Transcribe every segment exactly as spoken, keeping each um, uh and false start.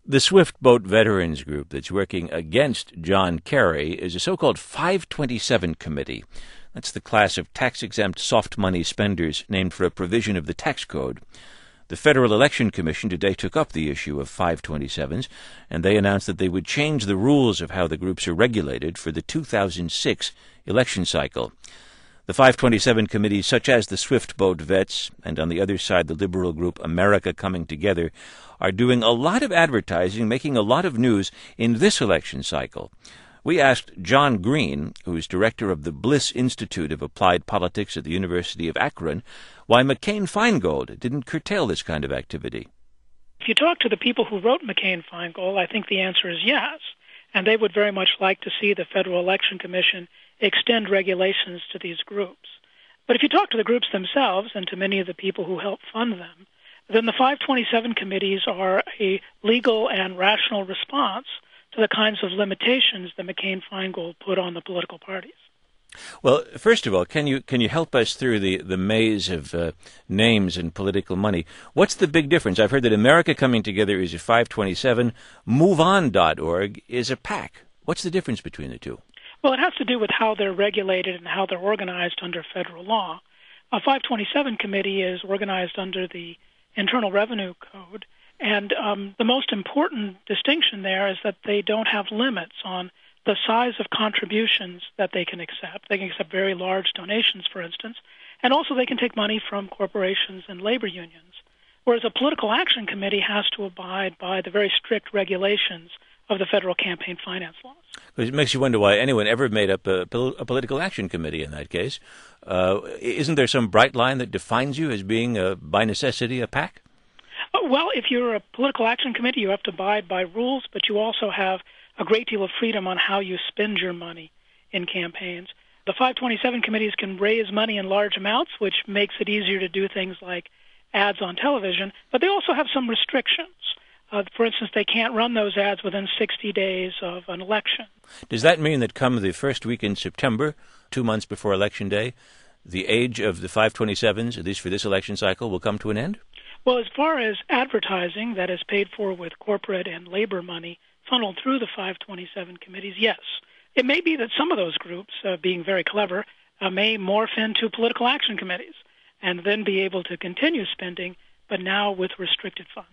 The Swift Boat Veterans Group that's working against John Kerry is a so-called five twenty-seven committee. That's the class of tax-exempt soft money spenders named for a provision of the tax code. The Federal Election Commission today took up the issue of five twenty-sevens, and they announced that they would change the rules of how the groups are regulated for the two thousand six election cycle. The five twenty-seven committees, such as the Swift Boat Vets, and on the other side the liberal group America Coming Together, are doing a lot of advertising, making a lot of news in this election cycle. We asked John Green, who is director of the Bliss Institute of Applied Politics at the University of Akron, why McCain-Feingold didn't curtail this kind of activity. If you talk to the people who wrote McCain-Feingold, I think the answer is yes, and they would very much like to see the Federal Election Commission extend regulations to these groups. But if you talk to the groups themselves and to many of the people who help fund them, then the five twenty-seven committees are a legal and rational response to the kinds of limitations that McCain-Feingold put on the political parties. Well, first of all, can you can you help us through the, the maze of uh, names and political money? What's the big difference? I've heard that America Coming Together is a five twenty-seven, move on dot org is a PAC. What's the difference between the two? Well, it has to do with how they're regulated and how they're organized under federal law. A five twenty-seven committee is organized under the Internal Revenue Code, and um, the most important distinction there is that they don't have limits on the size of contributions that they can accept. They can accept very large donations, for instance, and also they can take money from corporations and labor unions, whereas a political action committee has to abide by the very strict regulations of the federal campaign finance laws. It makes you wonder why anyone ever made up a, a political action committee in that case. Uh, isn't there some bright line that defines you as being, uh, by necessity, a PAC? Oh, well, if you're a political action committee, you have to abide by rules, but you also have a great deal of freedom on how you spend your money in campaigns. The five twenty-seven committees can raise money in large amounts, which makes it easier to do things like ads on television, but they also have some restrictions. Uh, for instance, they can't run those ads within sixty days of an election. Does that mean that come the first week in September, two months before Election Day, the age of the five twenty-sevens, at least for this election cycle, will come to an end? Well, as far as advertising that is paid for with corporate and labor money funneled through the five twenty-seven committees, yes. It may be that some of those groups, uh, being very clever, uh, may morph into political action committees and then be able to continue spending, but now with restricted funds.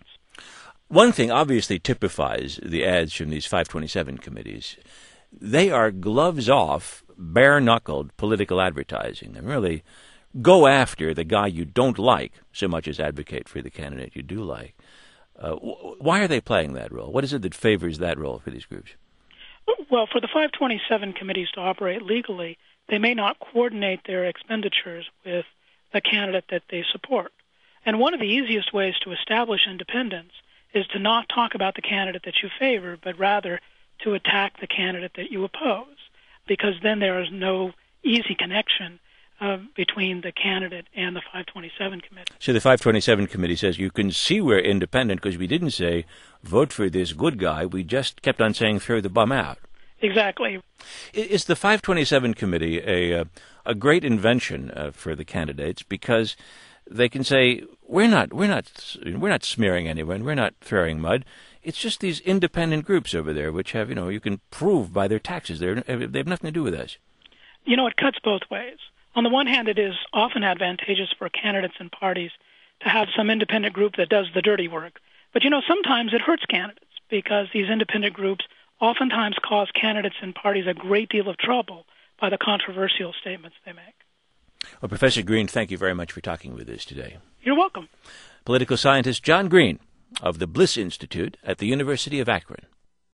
One thing obviously typifies the ads from these five twenty-seven committees. They are gloves off, bare-knuckled political advertising, and really go after the guy you don't like so much as advocate for the candidate you do like. Uh, w- why are they playing that role? What is it that favors that role for these groups? Well, for the five twenty-seven committees to operate legally, they may not coordinate their expenditures with the candidate that they support. And one of the easiest ways to establish independence is to not talk about the candidate that you favor, but rather to attack the candidate that you oppose, because then there is no easy connection uh, between the candidate and the five twenty-seven committee. So the five twenty-seven committee says you can see we're independent because we didn't say vote for this good guy. We just kept on saying throw the bum out. Exactly. Is the five twenty-seven committee a, a great invention uh, for the candidates because they can say we're not we're not we're not smearing anyone, we're not throwing mud. It's just these independent groups over there which have, you know, you can prove by their taxes they're, they have nothing to do with us. You know, it cuts both ways. On the one hand, it is often advantageous for candidates and parties to have some independent group that does the dirty work. But, you know, sometimes it hurts candidates because these independent groups oftentimes cause candidates and parties a great deal of trouble by the controversial statements they make. Well, Professor Green, thank you very much for talking with us today. You're welcome. Political scientist John Green of the Bliss Institute at the University of Akron.